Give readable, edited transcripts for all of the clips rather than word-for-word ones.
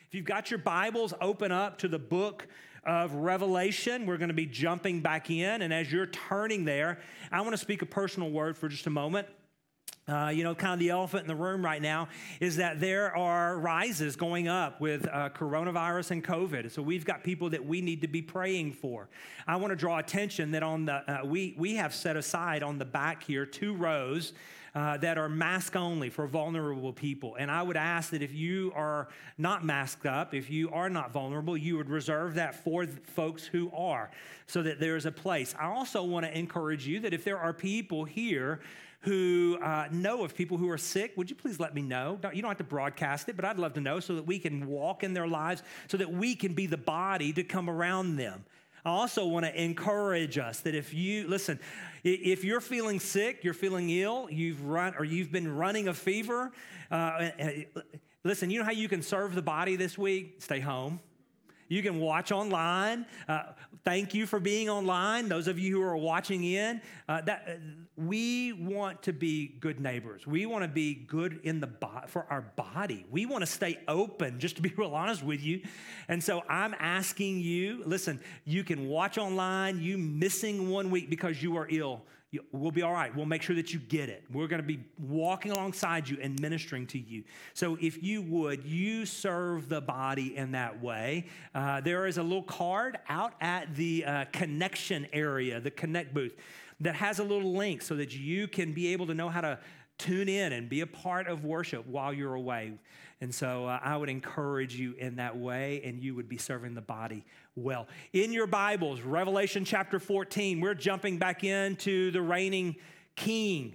If you've got your Bibles, open up to the book of Revelation. We're going to be jumping back in. And as you're turning there, I want to speak a personal word for just a moment. Kind of the elephant in the room right now is that there are rises going up with coronavirus and COVID. So we've got people that we need to be praying for. I want to draw attention that on the we have set aside on the back here 2 rows that are mask only for vulnerable people. And I would ask that if you are not masked up, if you are not vulnerable, you would reserve that for folks who are, so that there's a place. I also want to encourage you that if there are people here who know of people who are sick, would you please let me know? You don't have to broadcast it, but I'd love to know so that we can walk in their lives, so that we can be the body to come around them. I also want to encourage us that if you're feeling sick, you're feeling ill, you've been running a fever, listen, you know how you can serve the body this week? Stay home. You can watch online. Thank you for being online. Those of you who are watching in, we want to be good neighbors. We want to be good for our body. We want to stay open, just to be real honest with you. And so I'm asking you, listen, you can watch online. You missing 1 week because you are ill, we'll be all right. We'll make sure that you get it. We're going to be walking alongside you and ministering to you. So if you serve the body in that way. There is a little card out at the connection area, the connect booth, that has a little link so that you can be able to know how to tune in and be a part of worship while you're away. And so I would encourage you in that way, and you would be serving the body well. In your Bibles, Revelation chapter 14, we're jumping back into the reigning king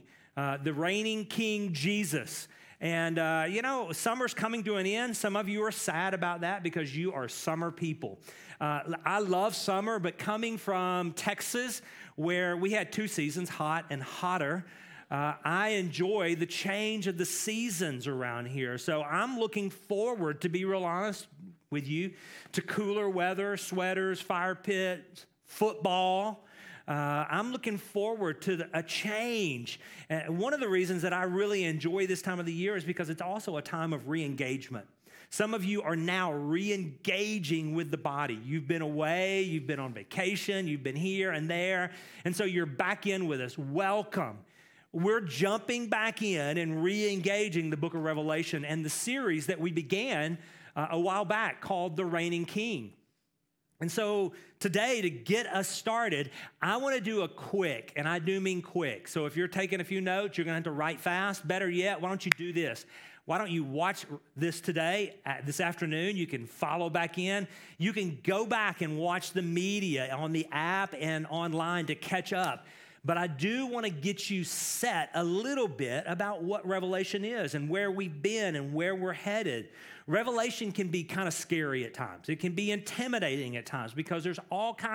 Jesus. And, summer's coming to an end. Some of you are sad about that because you are summer people. I love summer, but coming from Texas, where we had 2 seasons, hot and hotter, I enjoy the change of the seasons around here. So I'm looking forward, to be real honest with you, to cooler weather, sweaters, fire pits, football. I'm looking forward to a change. And one of the reasons that I really enjoy this time of the year is because it's also a time of re-engagement. Some of you are now re-engaging with the body. You've been away, you've been on vacation, you've been here and there, and so you're back in with us. Welcome. We're jumping back in and re-engaging the book of Revelation and the series that we began a while back called The Reigning King. And so today, to get us started, I want to do a quick, and I do mean quick. So if you're taking a few notes, you're going to have to write fast. Better yet, why don't you do this? Why don't you watch this today, this afternoon? You can follow back in. You can go back and watch the media on the app and online to catch up. But I do want to get you set a little bit about what Revelation is and where we've been and where we're headed. Revelation can be kind of scary at times. It can be intimidating at times because there's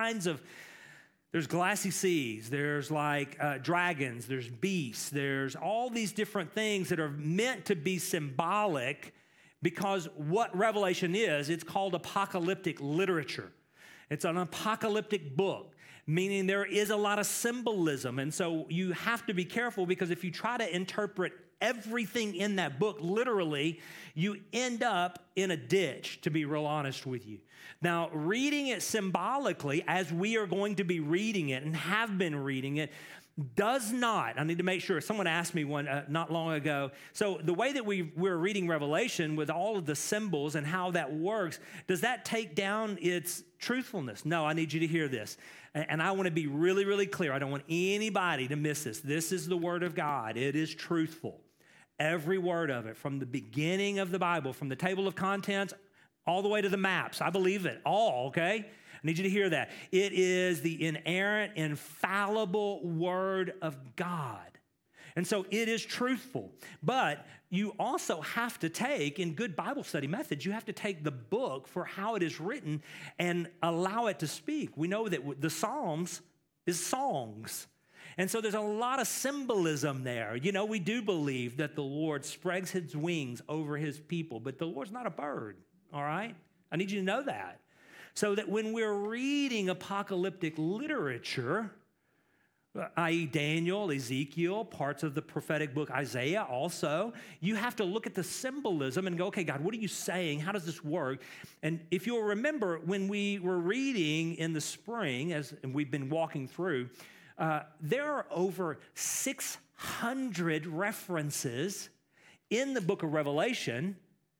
glassy seas, there's dragons, there's beasts, there's all these different things that are meant to be symbolic, because what Revelation is, it's called apocalyptic literature. It's an apocalyptic book, meaning there is a lot of symbolism. And so you have to be careful, because if you try to interpret everything in that book literally, you end up in a ditch, to be real honest with you. Now, reading it symbolically, as we are going to be reading it and have been reading it, does not, I need to make sure, someone asked me one not long ago, so the way that we're reading Revelation with all of the symbols and how that works, does that take down its truthfulness? No, I need you to hear this. And I want to be really, really clear. I don't want anybody to miss this. This is the Word of God. It is truthful. Every word of it, from the beginning of the Bible, from the table of contents all the way to the maps. I believe it all, okay? I need you to hear that. It is the inerrant, infallible Word of God. And so it is truthful. But you also have to take, in good Bible study methods, you have to take the book for how it is written and allow it to speak. We know that the Psalms is songs. And so there's a lot of symbolism there. You know, we do believe that the Lord spreads his wings over his people, but the Lord's not a bird, all right? I need you to know that. So that when we're reading apocalyptic literature, i.e. Daniel, Ezekiel, parts of the prophetic book Isaiah also, you have to look at the symbolism and go, okay, God, what are you saying? How does this work? And if you'll remember, when we were reading in the spring, as we've been walking through, there are over 600 references in the book of Revelation,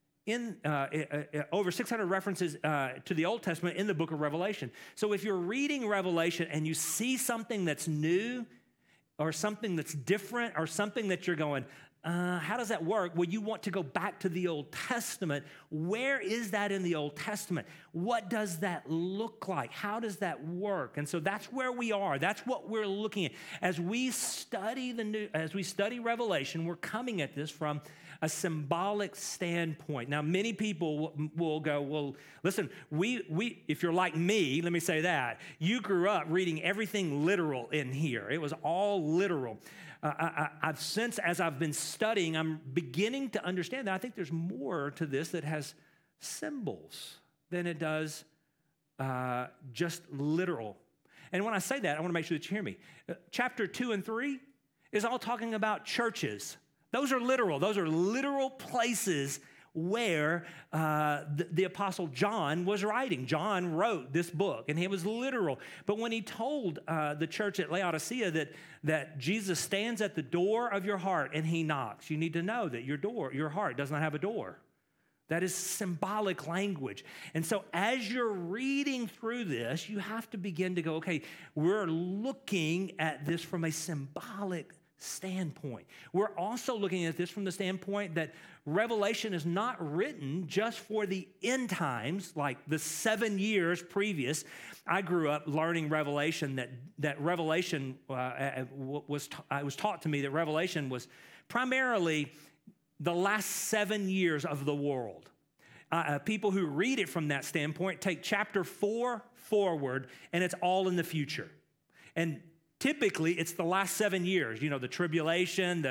over 600 references to the Old Testament in the book of Revelation. So if you're reading Revelation and you see something that's new or something that's different or something that you're going, how does that work? Well, you want to go back to the Old Testament. Where is that in the Old Testament? What does that look like? How does that work? And so that's where we are. That's what we're looking at. As we study Revelation, we're coming at this from a symbolic standpoint. Now, many people will go, well, listen, if you're like me, let me say that, you grew up reading everything literal in here. It was all literal. I've since, as I've been studying, I'm beginning to understand that I think there's more to this that has symbols than it does just literal. And when I say that, I want to make sure that you hear me. Chapter 2 and 3 is all talking about churches. Those are literal. Those are literal places where the Apostle John was writing. John wrote this book, and it was literal. But when he told the church at Laodicea that Jesus stands at the door of your heart and he knocks, you need to know that your heart does not have a door. That is symbolic language. And so as you're reading through this, you have to begin to go, okay, we're looking at this from a symbolic standpoint. We're also looking at this from the standpoint that Revelation is not written just for the end times, like the 7 years previous. I grew up learning Revelation, that Revelation I was taught to me that Revelation was primarily the last 7 years of the world. People who read it from that standpoint take chapter 4 forward, and it's all in the future. And typically, it's the last 7 years, the tribulation,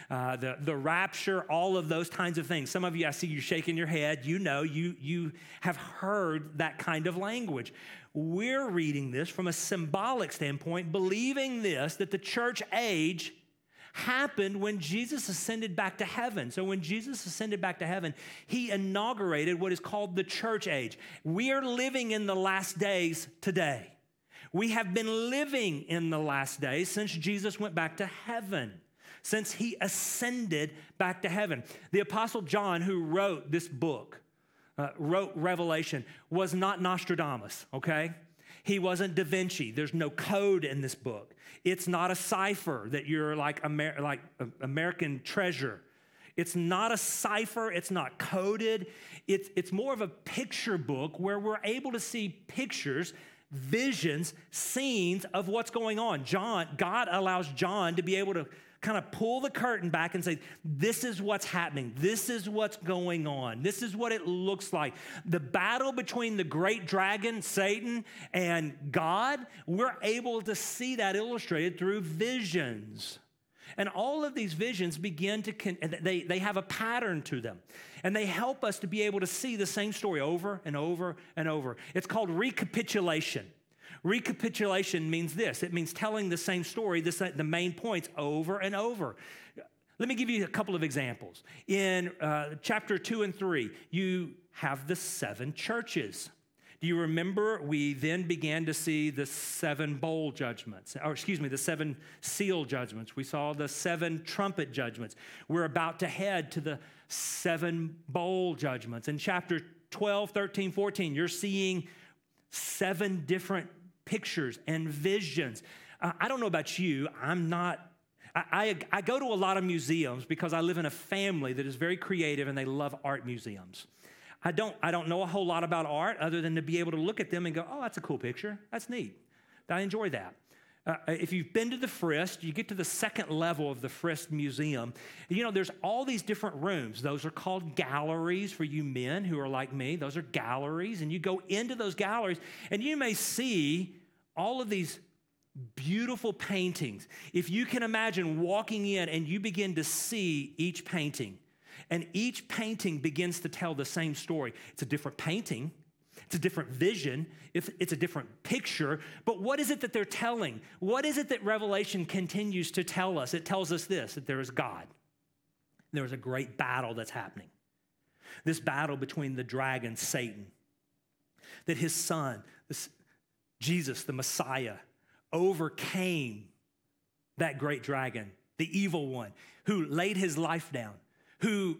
the rapture, all of those kinds of things. Some of you, I see you shaking your head. You have heard that kind of language. We're reading this from a symbolic standpoint, believing this, that the church age happened when Jesus ascended back to heaven. So when Jesus ascended back to heaven, he inaugurated what is called the church age. We are living in the last days today. We have been living in the last days since Jesus went back to heaven, since he ascended back to heaven. The Apostle John, who wrote this book, wrote Revelation, was not Nostradamus, okay? He wasn't Da Vinci. There's no code in this book. It's not a cipher that you're like American Treasure. It's not a cipher. It's not coded. It's more of a picture book where we're able to see pictures, visions, scenes of what's going on. God allows John to be able to kind of pull the curtain back and say, this is what's happening. This is what's going on. This is what it looks like. The battle between the great dragon, Satan, and God, we're able to see that illustrated through visions. And all of these visions begin to, they have a pattern to them. And they help us to be able to see the same story over and over and over. It's called recapitulation. Recapitulation means this. It means telling the same story, the main points over and over. Let me give you a couple of examples. In chapter 2 and 3, you have the 7 churches. Do you remember we then began to see the 7 bowl judgments, the 7 seal judgments. We saw the 7 trumpet judgments. We're about to head to the 7 bowl judgments. In chapter 12, 13, 14, you're seeing 7 different pictures and visions. I don't know about you. I go to a lot of museums because I live in a family that is very creative and they love art museums. I don't know a whole lot about art other than to be able to look at them and go, oh, that's a cool picture. That's neat. I enjoy that. If you've been to the Frist, you get to the second level of the Frist Museum. There's all these different rooms. Those are called galleries for you men who are like me. Those are galleries. And you go into those galleries and you may see all of these beautiful paintings. If you can imagine walking in and you begin to see each painting, and each painting begins to tell the same story. It's a different painting. It's a different vision. It's a different picture. But what is it that they're telling? What is it that Revelation continues to tell us? It tells us this, that there is God. There is a great battle that's happening. This battle between the dragon, Satan, that his son, Jesus, the Messiah, overcame that great dragon, the evil one, who laid his life down, who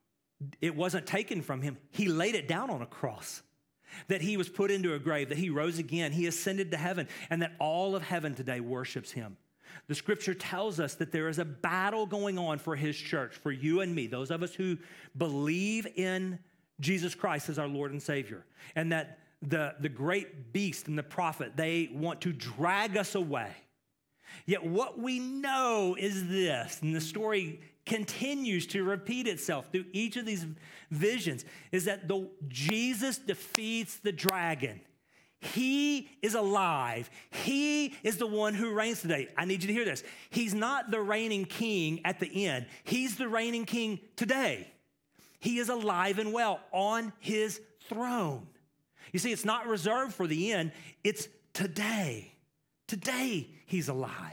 it wasn't taken from him. He laid it down on a cross, that he was put into a grave, that he rose again, he ascended to heaven, and that all of heaven today worships him. The scripture tells us that there is a battle going on for his church, for you and me, those of us who believe in Jesus Christ as our Lord and Savior, and that the great beast and the prophet, they want to drag us away. Yet what we know is this, and the story continues to repeat itself through each of these visions, is that Jesus defeats the dragon. He is alive. He is the one who reigns today. I need you to hear this. He's not the reigning king at the end. He's the reigning king today. He is alive and well on his throne. You see, it's not reserved for the end. It's today. Today, he's alive.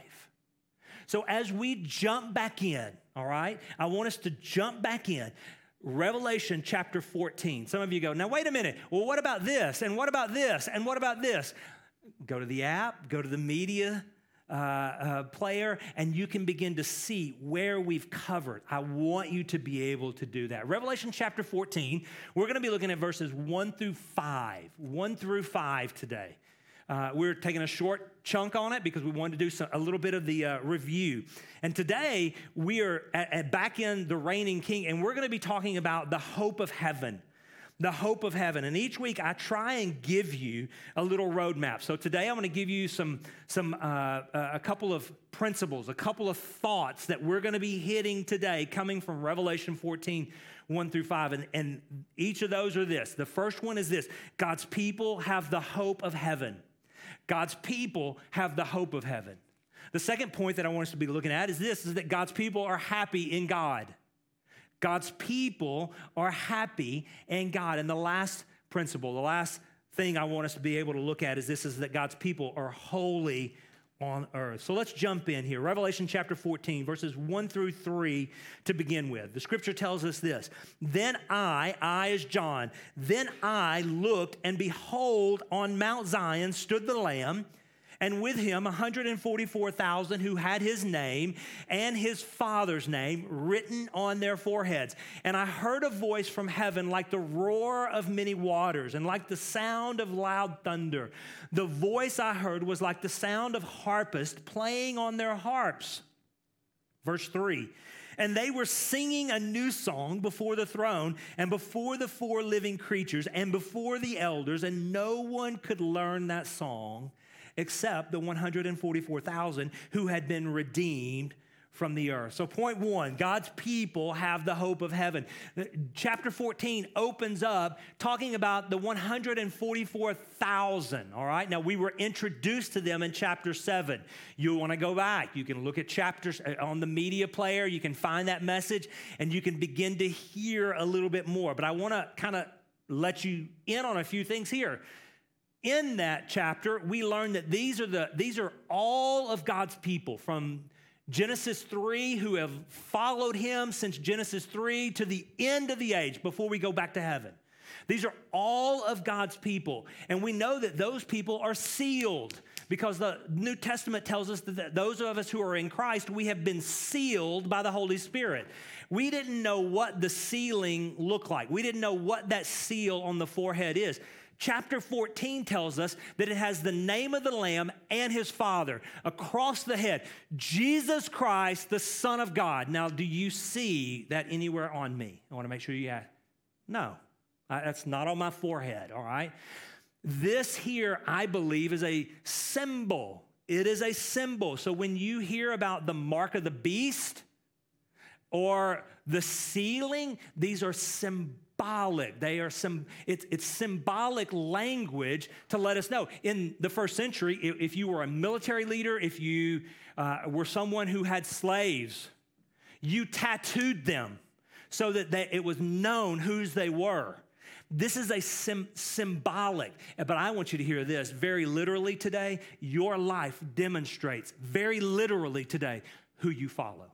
So as we jump back in, all right, I want us to jump back in. Revelation chapter 14. Some of you go, now wait a minute. Well, what about this? And what about this? And what about this? Go to the app, go to the media player, and you can begin to see where we've covered. I want you to be able to do that. Revelation chapter 14, we're going to be looking at verses 1 through 5. 1 through 5 today. We're taking a short chunk on it because we wanted to do a little bit of the review. And today, we are back in the reigning king, and we're going to be talking about the hope of heaven. The hope of heaven. And each week, I try and give you a little roadmap. So today, I'm going to give you a couple of principles, a couple of thoughts that we're going to be hitting today coming from Revelation 14, 1 through 5. And each of those are this. The first one is this. God's people have the hope of heaven. God's people have the hope of heaven. The second point that I want us to be looking at is this, is that God's people are happy in God. God's people are happy in God. And the last principle, the last thing I want us to be able to look at is this, is that God's people are holy on earth. So let's jump in here. Revelation chapter 14, verses 1 through 3 to begin with. The scripture tells us this. Then I is John, then I looked, and behold, on Mount Zion stood the Lamb, and with him 144,000 who had his name and his Father's name written on their foreheads. And I heard a voice from heaven like the roar of many waters and like the sound of loud thunder. The voice I heard was like the sound of harpists playing on their harps. Verse 3. And they were singing a new song before the throne and before the four living creatures and before the elders, and no one could learn that song except the 144,000 who had been redeemed from the earth. So point one, God's people have the hope of heaven. Chapter 14 opens up talking about the 144,000, all right? Now, we were introduced to them in chapter 7. You want to go back. You can look at chapters on the media player. You can find that message, and you can begin to hear a little bit more. But I want to kind of let you in on a few things here. In that chapter, we learn that these are all of God's people from Genesis 3 who have followed him since Genesis 3 to the end of the age before we go back to heaven. These are all of God's people. And we know that those people are sealed because the New Testament tells us that those of us who are in Christ, we have been sealed by the Holy Spirit. We didn't know what the sealing looked like. We didn't know what that seal on the forehead is. Chapter 14 tells us that it has the name of the Lamb and his Father across the head. Jesus Christ, the Son of God. Now, do you see that anywhere on me? I want to make sure you have. No, that's not on my forehead, all right? This here, I believe, is a symbol. It is a symbol. So when you hear about the mark of the beast or the sealing, these are symbolic. It's symbolic language to let us know. In the first century, if you were a military leader, if you were someone who had slaves, you tattooed them so that it was known whose they were. This is a symbolic, but I want you to hear this very literally today. Your life demonstrates very literally today who you follow.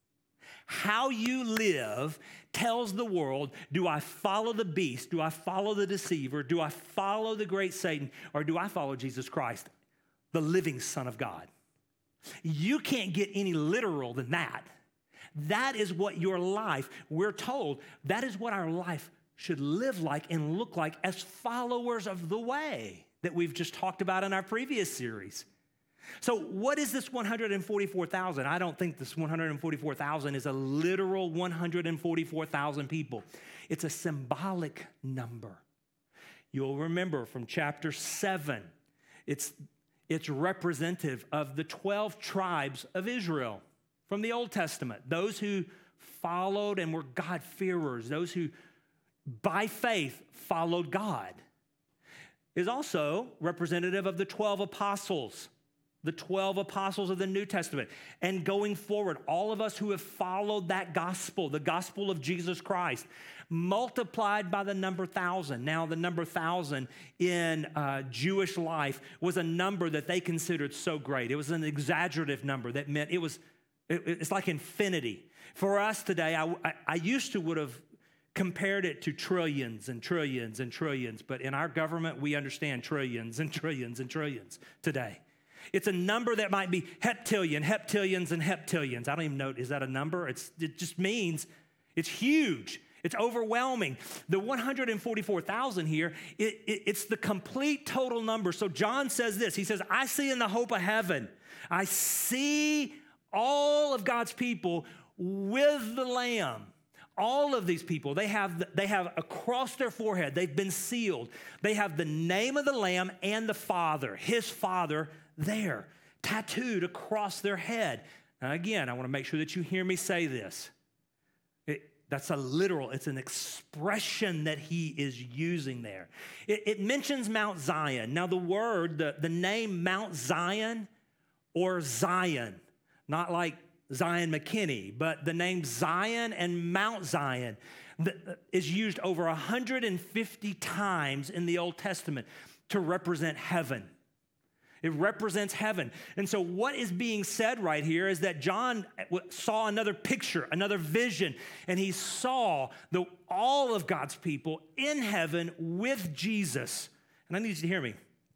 How you live tells the world, do I follow the beast? Do I follow the deceiver? Do I follow the great Satan? Or do I follow Jesus Christ, the living Son of God? You can't get any literal than that. That is what your life, we're told, that is what our life should live like and look like as followers of the way that we've just talked about in our previous series. So what is this 144,000? I don't think this 144,000 is a literal 144,000 people. It's a symbolic number. You'll remember from chapter 7, it's representative of the 12 tribes of Israel from the Old Testament, those who followed and were God-fearers, those who by faith followed God. Is also representative of the 12 apostles. The 12 apostles of the New Testament. And going forward, all of us who have followed that gospel, the gospel of Jesus Christ, multiplied by the number 1,000. Now, the number 1,000 in Jewish life was a number that they considered so great. It was an exaggerative number that meant it's like infinity. For us today, I used to would have compared it to trillions and trillions and trillions, but in our government, we understand trillions and trillions and trillions today. It's a number that might be heptillion, heptillions, and heptillions. I don't even know, is that a number? It just means it's huge. It's overwhelming. The 144,000 here, it's the complete total number. So John says this. He says, I see in the hope of heaven, I see all of God's people with the Lamb. All of these people, they have across their forehead, they've been sealed. They have the name of the Lamb and the Father, his Father, there, tattooed across their head. Now again, I want to make sure that you hear me say this. That's a literal, it's an expression that he is using there. It mentions Mount Zion. Now the word, the name Mount Zion or Zion, not like Zion McKinney, but the name Zion and Mount Zion is used over 150 times in the Old Testament to represent heaven. It represents heaven. And so what is being said right here is that John saw another picture, another vision, and he saw all of God's people in heaven with Jesus. And I need you to hear me.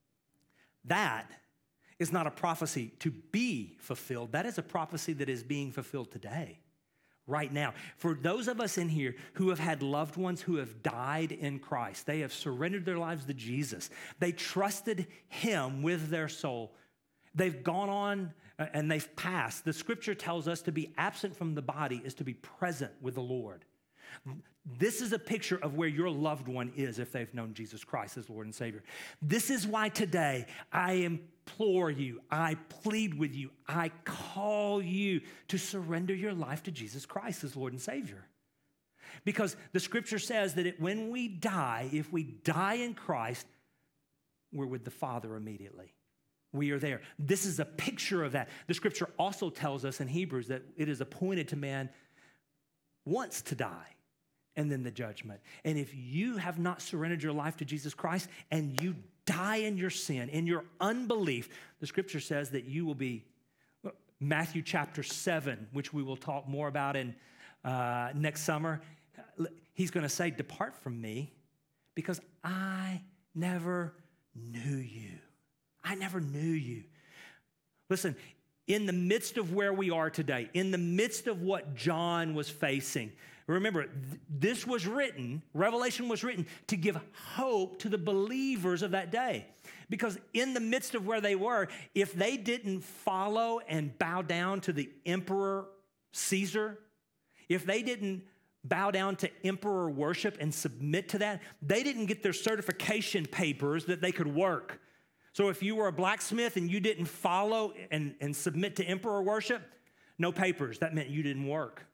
That is not a prophecy to be fulfilled. That is a prophecy that is being fulfilled today, right now. For those of us in here who have had loved ones who have died in Christ, they have surrendered their lives to Jesus. They trusted him with their soul. They've gone on and they've passed. The scripture tells us to be absent from the body is to be present with the Lord. This is a picture of where your loved one is if they've known Jesus Christ as Lord and Savior. This is why today I implore you, I plead with you, I call you to surrender your life to Jesus Christ as Lord and Savior. Because the scripture says that when we die, if we die in Christ, we're with the Father immediately. We are there. This is a picture of that. The scripture also tells us in Hebrews that it is appointed to man once to die, and then the judgment. And if you have not surrendered your life to Jesus Christ and you die in your sin, in your unbelief, the scripture says that you will be, Matthew chapter 7, which we will talk more about in next summer, he's going to say, depart from me because I never knew you. I never knew you. Listen, in the midst of where we are today, in the midst of what John was facing, remember, this was written, Revelation was written to give hope to the believers of that day. Because in the midst of where they were, if they didn't follow and bow down to the Emperor Caesar, if they didn't bow down to emperor worship and submit to that, they didn't get their certification papers that they could work. So if you were a blacksmith and you didn't follow and submit to emperor worship, no papers. That meant you didn't work.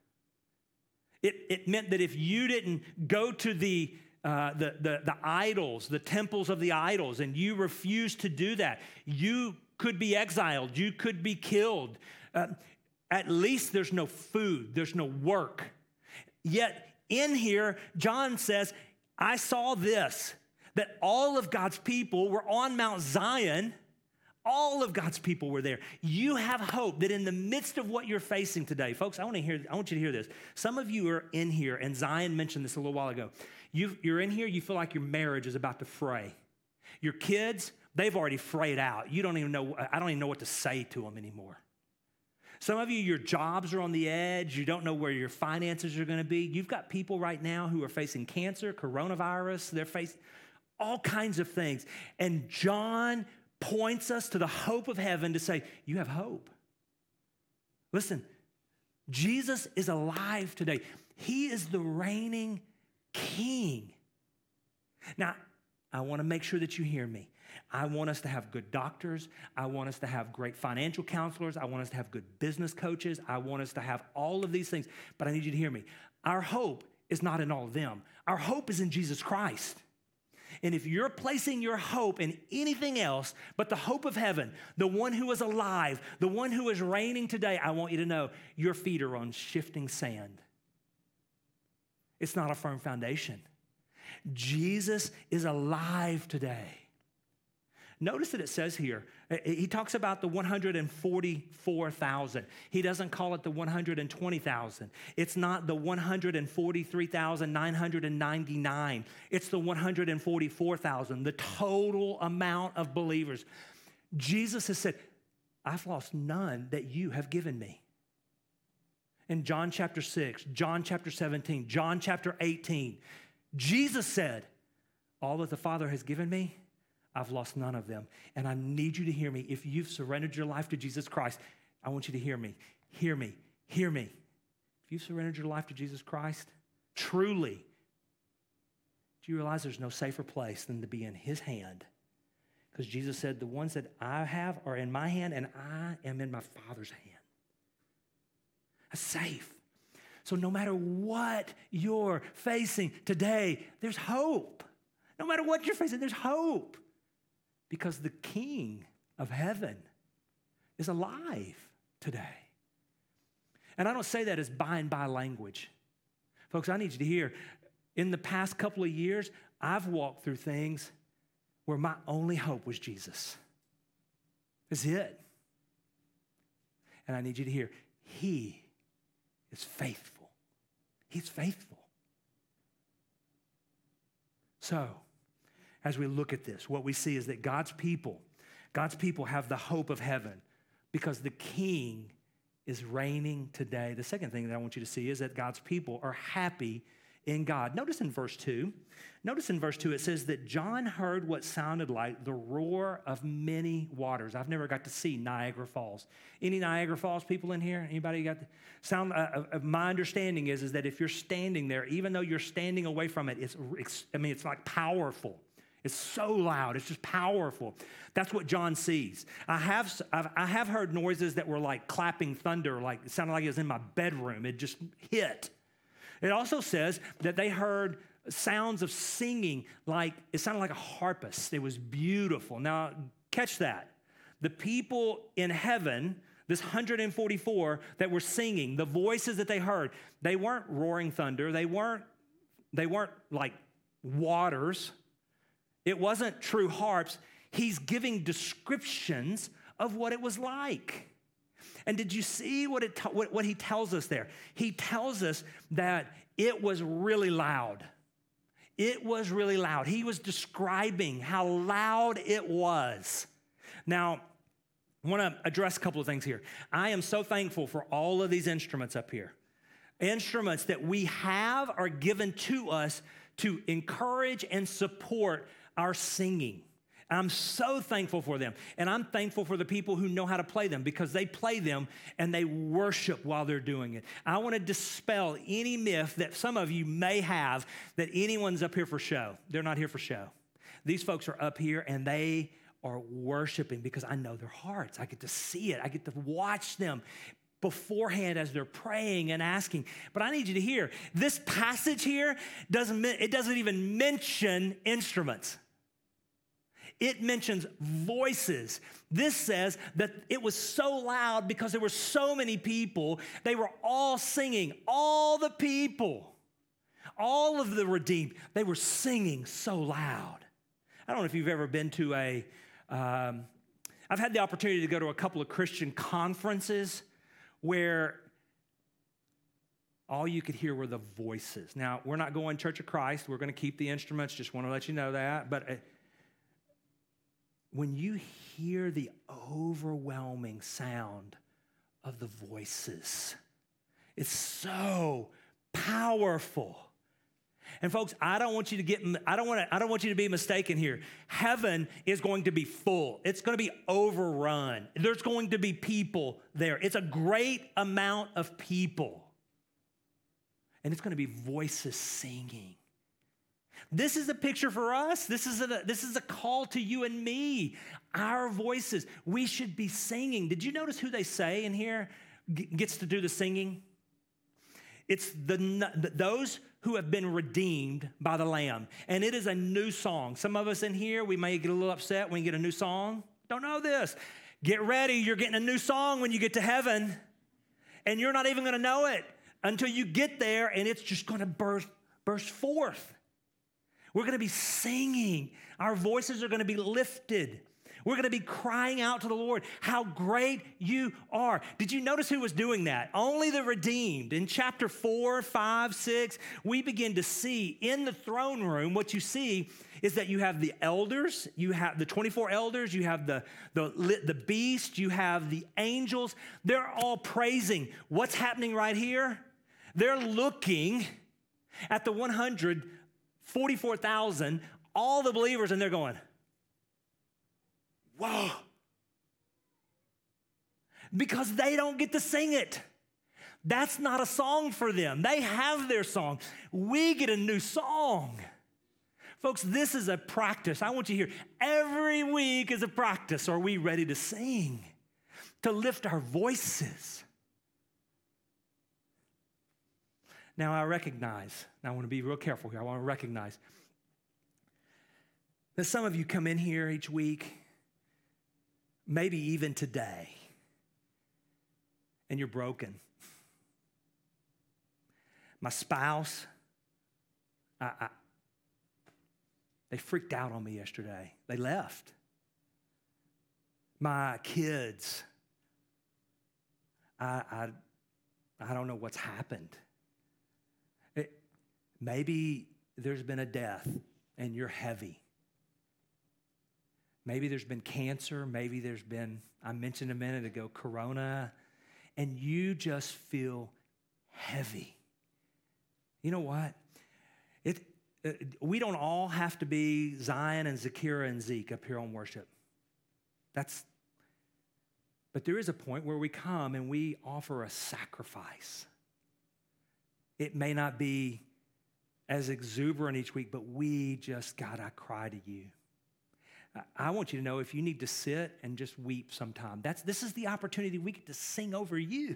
It meant that if you didn't go to the idols, the temples of the idols, and you refused to do that, you could be exiled. You could be killed. At least there's no food. There's no work. Yet in here, John says, I saw this, that all of God's people were on Mount Zion. All of God's people were there. You have hope that in the midst of what you're facing today, folks, I want you to hear this. Some of you are in here, and Zion mentioned this a little while ago. You're in here, you feel like your marriage is about to fray. Your kids, they've already frayed out. I don't even know what to say to them anymore. Some of you, your jobs are on the edge. You don't know where your finances are going to be. You've got people right now who are facing cancer, coronavirus. They're facing all kinds of things. And John points us to the hope of heaven to say, you have hope. Listen, Jesus is alive today. He is the reigning king. Now, I want to make sure that you hear me. I want us to have good doctors. I want us to have great financial counselors. I want us to have good business coaches. I want us to have all of these things. But I need you to hear me. Our hope is not in all of them. Our hope is in Jesus Christ. And if you're placing your hope in anything else but the hope of heaven, the one who is alive, the one who is reigning today, I want you to know your feet are on shifting sand. It's not a firm foundation. Jesus is alive today. Notice that it says here, he talks about the 144,000. He doesn't call it the 120,000. It's not the 143,999. It's the 144,000, the total amount of believers. Jesus has said, I've lost none that you have given me. In John chapter 6, John chapter 17, John chapter 18, Jesus said, all that the Father has given me, I've lost none of them. And I need you to hear me. If you've surrendered your life to Jesus Christ, I want you to hear me. Hear me. Hear me. If you've surrendered your life to Jesus Christ, truly, do you realize there's no safer place than to be in his hand? Because Jesus said, the ones that I have are in my hand, and I am in my Father's hand. That's safe. So no matter what you're facing today, there's hope. No matter what you're facing, there's hope. Because the King of heaven is alive today. And I don't say that as by and by language. Folks, I need you to hear, in the past couple of years, I've walked through things where my only hope was Jesus. That's it. And I need you to hear, he is faithful. He's faithful. So, as we look at this, what we see is that God's people have the hope of heaven because the King is reigning today. The second thing that I want you to see is that God's people are happy in God. Notice in verse 2, it says that John heard what sounded like the roar of many waters. I've never got to see Niagara Falls. Any Niagara Falls people in here? Anybody got the sound? My understanding is that if you're standing there, even though you're standing away from it, it's like powerful. It's so loud. It's just powerful. That's what John sees. I have heard noises that were like clapping thunder, like it sounded like it was in my bedroom. It just hit. It also says that they heard sounds of singing, like it sounded like a harpist. It was beautiful. Now, catch that. The people in heaven, this 144 that were singing, the voices that they heard, they weren't roaring thunder. They weren't like waters. It wasn't true harps. He's giving descriptions of what it was like. And did you see what he tells us there? He tells us that it was really loud. It was really loud. He was describing how loud it was. Now, I want to address a couple of things here. I am so thankful for all of these instruments up here. Instruments that we have are given to us to encourage and support our singing. I'm so thankful for them. And I'm thankful for the people who know how to play them because they play them and they worship while they're doing it. I want to dispel any myth that some of you may have that anyone's up here for show. They're not here for show. These folks are up here and they are worshiping because I know their hearts. I get to see it. I get to watch them beforehand as they're praying and asking. But I need you to hear, this passage here doesn't even mention instruments. It mentions voices. This says that it was so loud because there were so many people. They were all singing. All the people all of the redeemed, they were singing so loud. I don't know if you've ever been to I've had the opportunity to go to a couple of Christian conferences where all you could hear were the voices. Now, we're not going Church of Christ. We're going to keep the instruments. Just want to let you know that. But when you hear the overwhelming sound of the voices, it's so powerful. And folks, I don't want you to be mistaken here. Heaven is going to be full. It's going to be overrun. There's going to be people there. It's a great amount of people. And it's going to be voices singing. This is a picture for us. This is a call to you and me. Our voices, we should be singing. Did you notice who they say in here gets to do the singing? It's those who have been redeemed by the Lamb. And it is a new song. Some of us in here, we may get a little upset when you get a new song. Don't know this. Get ready. You're getting a new song when you get to heaven. And you're not even going to know it until you get there, and it's just going to burst forth. We're going to be singing. Our voices are going to be lifted. We're going to be crying out to the Lord, how great you are. Did you notice who was doing that? Only the redeemed. In chapter 4, 5, 6, we begin to see in the throne room, what you see is that you have the elders, you have the 24 elders, you have the beast, you have the angels. They're all praising. What's happening right here? They're looking at the 144,000, all the believers, and they're going, whoa. Because they don't get to sing it. That's not a song for them. They have their song. We get a new song. Folks, this is a practice. I want you to hear, every week is a practice. Are we ready to sing? To lift our voices? Now, I recognize, and I want to be real careful here. I want to recognize that some of you come in here each week, maybe even today, and you're broken. My spouse, they freaked out on me yesterday. They left. My kids, I don't know what's happened. Maybe there's been a death and you're heavy. Maybe there's been cancer. Maybe there's been, I mentioned a minute ago, corona, and you just feel heavy. You know what? We don't all have to be Zion and Zakira and Zeke up here on worship. But there is a point where we come and we offer a sacrifice. It may not be as exuberant each week, but God, I cry to you. I want you to know if you need to sit and just weep sometime, this is the opportunity we get to sing over you.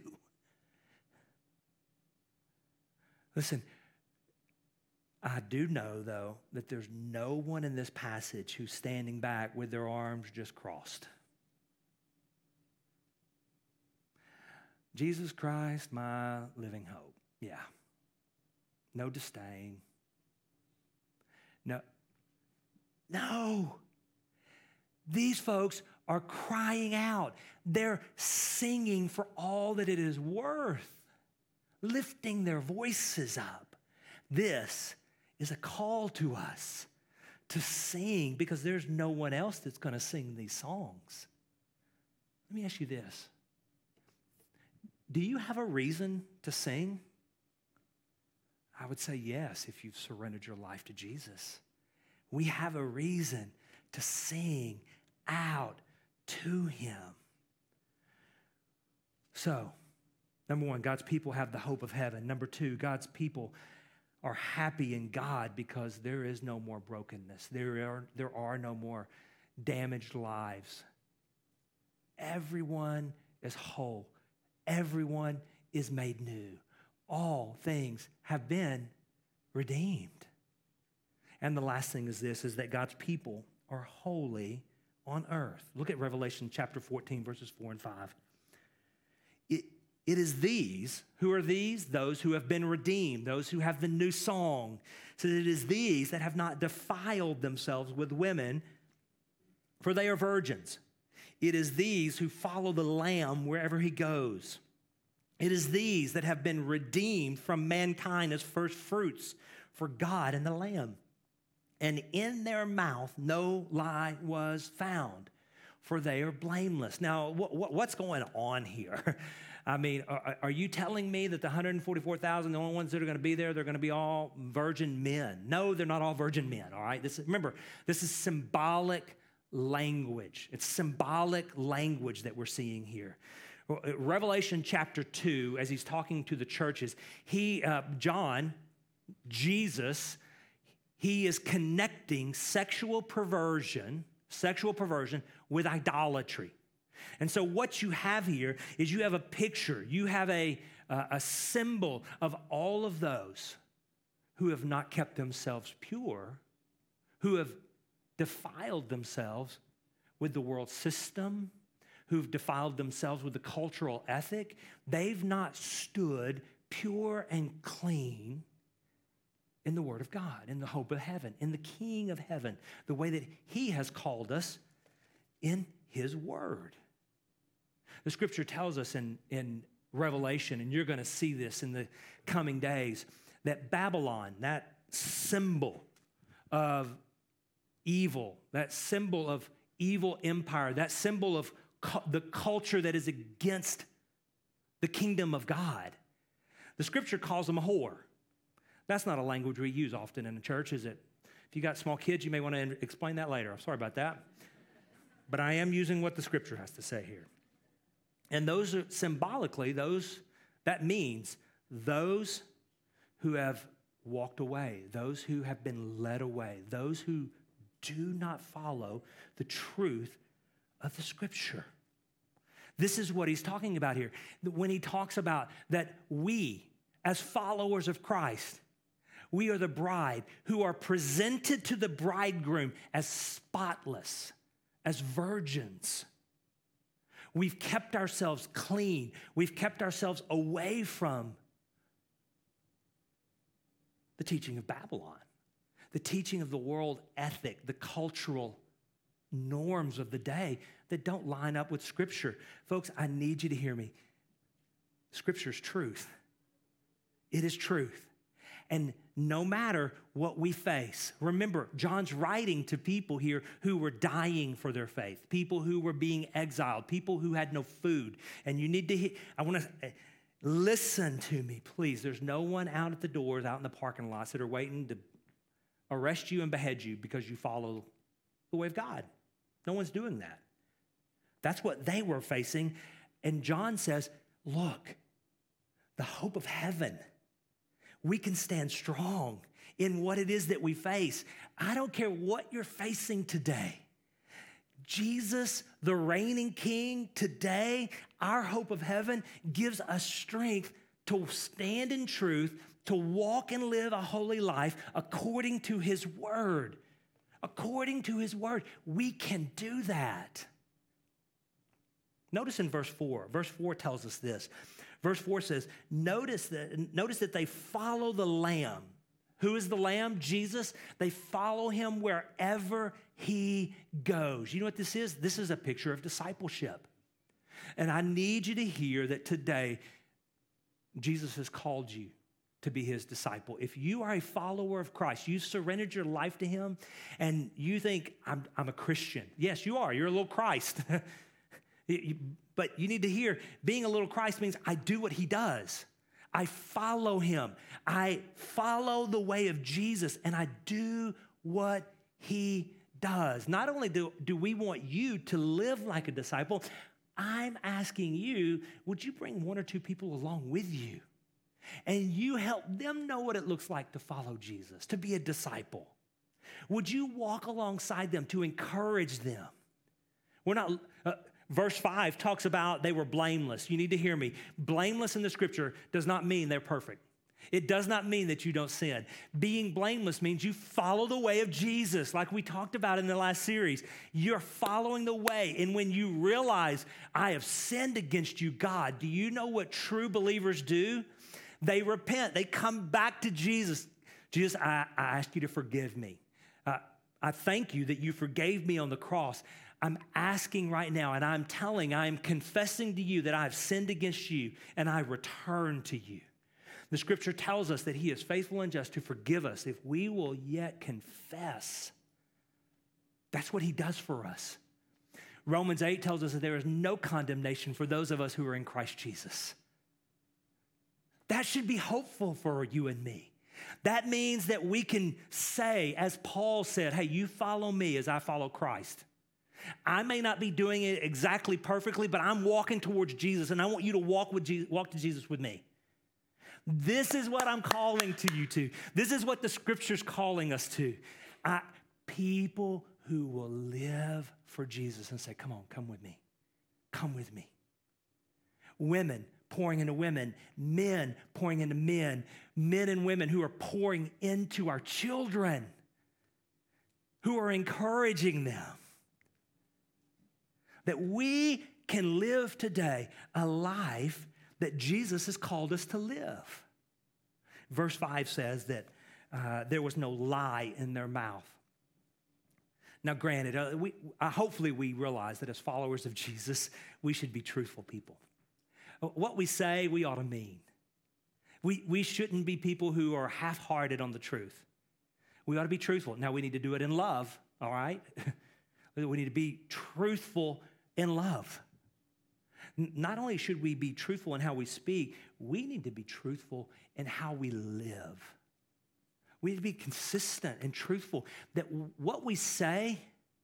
Listen, I do know, though, that there's no one in this passage who's standing back with their arms just crossed. Jesus Christ, my living hope. Yeah. No disdain. No. These folks are crying out. They're singing for all that it is worth, lifting their voices up. This is a call to us to sing because there's no one else that's going to sing these songs. Let me ask you this. Do you have a reason to sing? I would say yes, if you've surrendered your life to Jesus. We have a reason to sing out to him. So, number one, God's people have the hope of heaven. Number two, God's people are happy in God because there is no more brokenness. There are no more damaged lives. Everyone is whole. Everyone is made new. All things have been redeemed. And the last thing is this, is that God's people are holy on earth. Look at Revelation chapter 14, verses 4 and 5. It is these, who are these? Those who have been redeemed, those who have the new song. So it is these that have not defiled themselves with women, for they are virgins. It is these who follow the Lamb wherever he goes. It is these that have been redeemed from mankind as first fruits for God and the Lamb. And in their mouth no lie was found, for they are blameless. Now, what's going on here? I mean, are you telling me that the 144,000, the only ones that are going to be there, they're going to be all virgin men? No, they're not all virgin men, all right? Remember, this is symbolic language. It's symbolic language that we're seeing here. Revelation chapter 2, as he's talking to the churches, John, Jesus, he is connecting sexual perversion with idolatry. And so what you have here is you have a picture, you have a symbol of all of those who have not kept themselves pure, who have defiled themselves with the world system, who've defiled themselves with the cultural ethic. They've not stood pure and clean in the Word of God, in the hope of heaven, in the King of heaven, the way that he has called us in his Word. The scripture tells us in Revelation, and you're going to see this in the coming days, that Babylon, that symbol of evil, that symbol of evil empire, that symbol of the culture that is against the kingdom of God, the scripture calls them a whore. That's not a language we use often in the church, is it? If you got small kids, you may want to explain that later. I'm sorry about that. But I am using what the scripture has to say here. And those are symbolically, that means those who have walked away, those who have been led away, those who do not follow the truth of the scripture. This is what he's talking about here. When he talks about that we, as followers of Christ, we are the bride who are presented to the bridegroom as spotless, as virgins. We've kept ourselves clean. We've kept ourselves away from the teaching of Babylon, the teaching of the world ethic, the cultural norms of the day that don't line up with Scripture. Folks, I need you to hear me. Scripture is truth. It is truth. And no matter what we face, remember, John's writing to people here who were dying for their faith, people who were being exiled, people who had no food. And you need to I want to listen to me, please. There's no one out at the doors, out in the parking lots that are waiting to arrest you and behead you because you follow the way of God. No one's doing that. That's what they were facing. And John says, look, the hope of heaven. We can stand strong in what it is that we face. I don't care what you're facing today. Jesus, the reigning King, today, our hope of heaven gives us strength to stand in truth, to walk and live a holy life according to his word. According to his word, we can do that. Notice in verse 4. Verse 4 tells us this. Verse 4 says, notice that they follow the Lamb. Who is the Lamb? Jesus. They follow him wherever he goes. You know what this is? This is a picture of discipleship. And I need you to hear that today, Jesus has called you to be his disciple. If you are a follower of Christ, you've surrendered your life to him, and you think, I'm a Christian. Yes, you are. You're a little Christ. But you need to hear, being a little Christ means I do what he does. I follow him. I follow the way of Jesus, and I do what he does. Not only do we want you to live like a disciple, I'm asking you, would you bring one or two people along with you? And you help them know what it looks like to follow Jesus, to be a disciple. Would you walk alongside them to encourage them? We're not... Verse 5 talks about they were blameless. You need to hear me. Blameless in the scripture does not mean they're perfect. It does not mean that you don't sin. Being blameless means you follow the way of Jesus, like we talked about in the last series. You're following the way. And when you realize, I have sinned against you, God, do you know what true believers do? They repent. They come back to Jesus. Jesus, I ask you to forgive me. I thank you that you forgave me on the cross. I'm asking right now, and I'm confessing to you that I've sinned against you, and I return to you. The scripture tells us that he is faithful and just to forgive us if we will yet confess. That's what he does for us. Romans 8 tells us that there is no condemnation for those of us who are in Christ Jesus. That should be hopeful for you and me. That means that we can say, as Paul said, hey, you follow me as I follow Christ. I may not be doing it exactly perfectly, but I'm walking towards Jesus, and I want you to walk to Jesus with me. This is what I'm calling to you to. This is what the scripture's calling us to. People who will live for Jesus and say, come on, come with me. Come with me. Women pouring into women, men pouring into men and women who are pouring into our children, who are encouraging them. That we can live today a life that Jesus has called us to live. Verse 5 says that there was no lie in their mouth. Now, granted, hopefully we realize that as followers of Jesus, we should be truthful people. What we say, we ought to mean. We shouldn't be people who are half-hearted on the truth. We ought to be truthful. Now, we need to do it in love, all right? We need to be truthful in love. Not only should we be truthful in how we speak, we need to be truthful in how we live. We need to be consistent and truthful that what we say,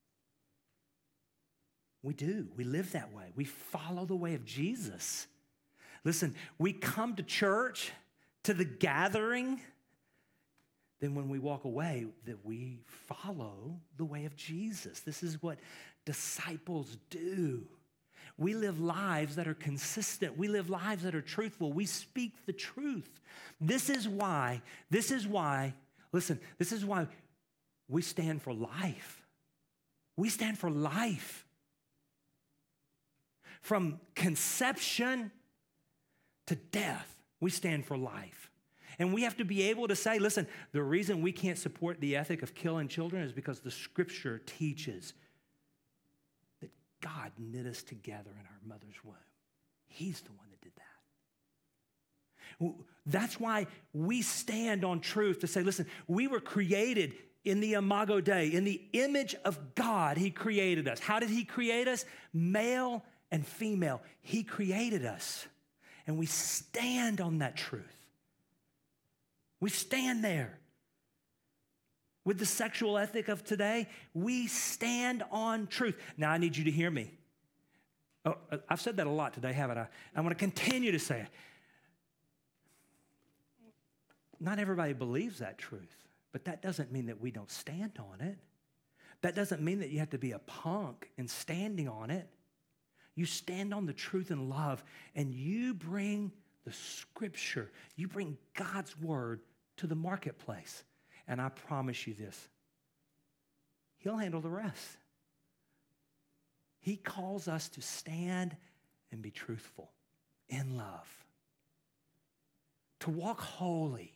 we do. We live that way. We follow the way of Jesus. Listen, we come to church, to the gathering, then when we walk away, that we follow the way of Jesus. This is what disciples do. We live lives that are consistent. We live lives that are truthful. We speak the truth. This is why, listen, this is why we stand for life. We stand for life. From conception to death, we stand for life. And we have to be able to say, listen, the reason we can't support the ethic of killing children is because the scripture teaches that God knit us together in our mother's womb. He's the one that did that. That's why we stand on truth to say, listen, we were created in the Imago Dei, in the image of God, he created us. How did he create us? Male and female. He created us. And we stand on that truth. We stand there. With the sexual ethic of today, we stand on truth. Now, I need you to hear me. Oh, I've said that a lot today, haven't I? I want to continue to say it. Not everybody believes that truth, but that doesn't mean that we don't stand on it. That doesn't mean that you have to be a punk in standing on it. You stand on the truth and love, and you bring the scripture, you bring God's word to the marketplace. And I promise you this, he'll handle the rest. He calls us to stand and be truthful in love, to walk holy.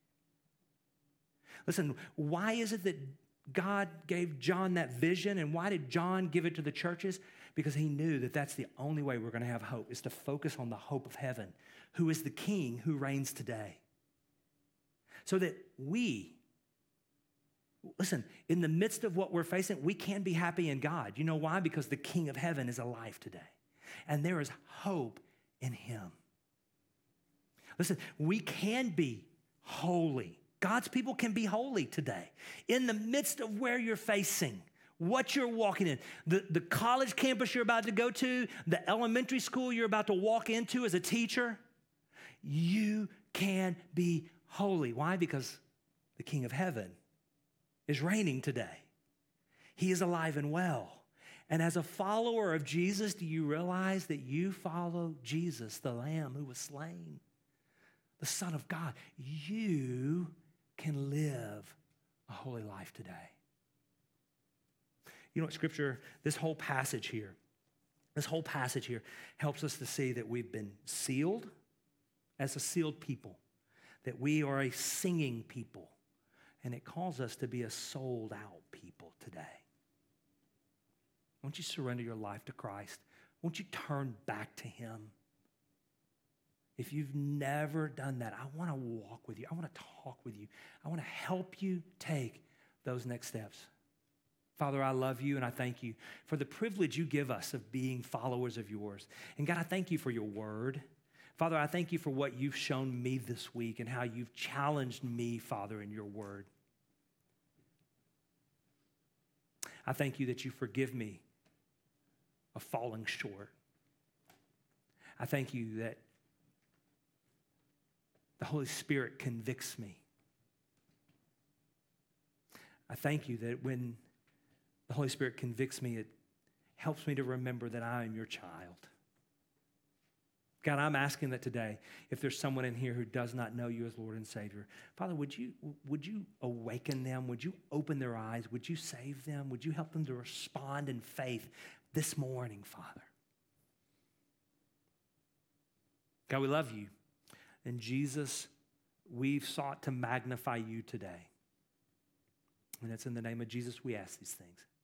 Listen, why is it that God gave John that vision, and why did John give it to the churches? Because he knew that that's the only way we're going to have hope, is to focus on the hope of heaven, who is the King who reigns today. So that we, listen, in the midst of what we're facing, we can be happy in God. You know why? Because the King of heaven is alive today. And there is hope in him. Listen, we can be holy. God's people can be holy today. In the midst of where you're facing, what you're walking in, the college campus you're about to go to, the elementary school you're about to walk into as a teacher, you can be holy. Why? Because the King of heaven is reigning today. He is alive and well. And as a follower of Jesus, do you realize that you follow Jesus, the Lamb who was slain? the Son of God, you can live a holy life today. You know what, Scripture, this whole passage here helps us to see that we've been sealed as a sealed people, that we are a singing people, and it calls us to be a sold out people today. Won't you surrender your life to Christ? Won't you turn back to him? If you've never done that, I want to walk with you. I want to talk with you. I want to help you take those next steps. Father, I love you and I thank you for the privilege you give us of being followers of yours. And God, I thank you for your word. Father, I thank you for what you've shown me this week and how you've challenged me, Father, in your word. I thank you that you forgive me of falling short. I thank you that the Holy Spirit convicts me. I thank you that when the Holy Spirit convicts me, it helps me to remember that I am your child. God, I'm asking that today, if there's someone in here who does not know you as Lord and Savior, Father, would you awaken them? Would you open their eyes? Would you save them? Would you help them to respond in faith this morning, Father? God, we love you. And Jesus, we've sought to magnify you today. And it's in the name of Jesus we ask these things.